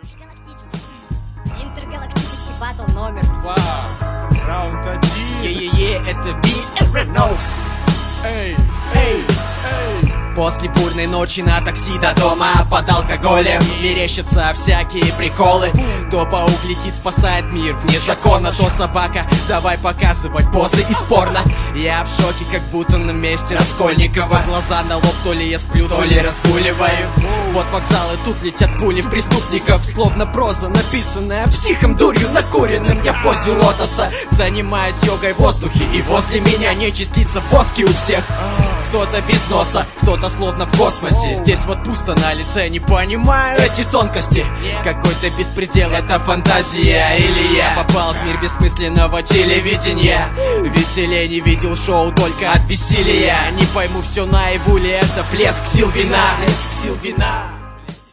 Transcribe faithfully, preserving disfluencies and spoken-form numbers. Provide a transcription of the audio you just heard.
Галактический. Интергалактический батл номер Два. Раунд один. Е-е-е, это би Reynolds. Эй, эй, эй. После бурной ночи на такси до дома под алкоголем мерещатся всякие приколы. То паук летит, спасает мир вне закона, то собака, давай показывать позы из порно. Я в шоке, как будто на месте Раскольникова. Глаза на лоб, то ли я сплю, то ли разгуливаю. Вот вокзалы, тут летят пули преступников. Словно проза, написанная психом, дурью накуренным. Я в позе лотоса, занимаюсь йогой в воздухе, и возле меня не частица воски у всех. Кто-то без носа, кто-то словно в космосе. Здесь вот пусто на лице, не понимаю эти тонкости. Какой-то беспредел, это фантазия. Или я попал в мир бессмысленного телевидения. Веселее не видел шоу только от бессилия. Не пойму, все наяву ли это плеск сил вина. Плеск сил вина.